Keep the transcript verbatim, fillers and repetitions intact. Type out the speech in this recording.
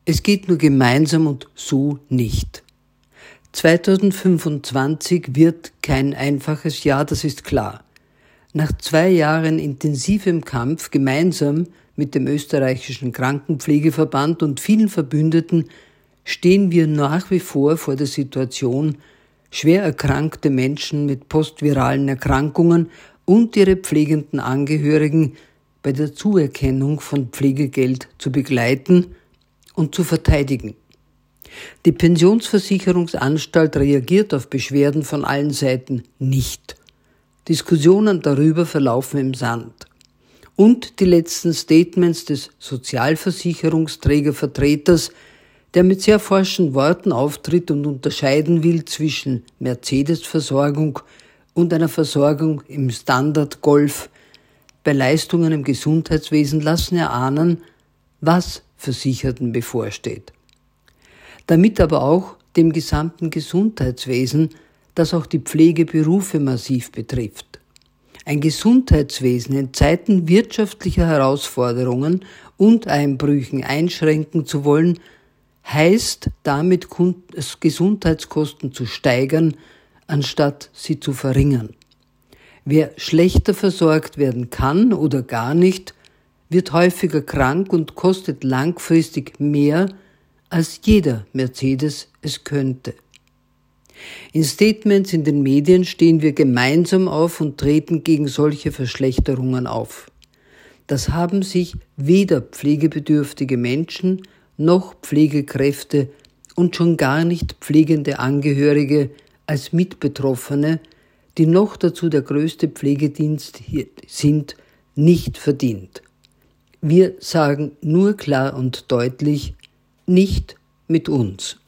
Es geht nur gemeinsam und so nicht. zweitausendfünfundzwanzig wird kein einfaches Jahr, das ist klar. Nach zwei Jahren intensivem Kampf gemeinsam mit dem österreichischen Krankenpflegeverband und vielen Verbündeten stehen wir nach wie vor vor der Situation, schwer erkrankte Menschen mit postviralen Erkrankungen und ihre pflegenden Angehörigen bei der Zuerkennung von Pflegegeld zu begleiten und zu verteidigen. Die Pensionsversicherungsanstalt reagiert auf Beschwerden von allen Seiten nicht. Diskussionen darüber verlaufen im Sand. Und die letzten Statements des Sozialversicherungsträgervertreters, der mit sehr forschen Worten auftritt und unterscheiden will zwischen Mercedes-Versorgung und einer Versorgung im Standard-Golf bei Leistungen im Gesundheitswesen, lassen erahnen, was Versicherten bevorsteht. Damit aber auch dem gesamten Gesundheitswesen, das auch die Pflegeberufe massiv betrifft. Ein Gesundheitswesen in Zeiten wirtschaftlicher Herausforderungen und Einbrüchen einschränken zu wollen, heißt damit Gesundheitskosten zu steigern, anstatt sie zu verringern. Wer schlechter versorgt werden kann oder gar nicht, wird häufiger krank und kostet langfristig mehr, als jeder Mercedes es könnte. In Statements in den Medien stehen wir gemeinsam auf und treten gegen solche Verschlechterungen auf. Das haben sich weder pflegebedürftige Menschen noch Pflegekräfte und schon gar nicht pflegende Angehörige als Mitbetroffene, die noch dazu der größte Pflegedienst hier sind, nicht verdient. Wir sagen nur klar und deutlich, nicht mit uns.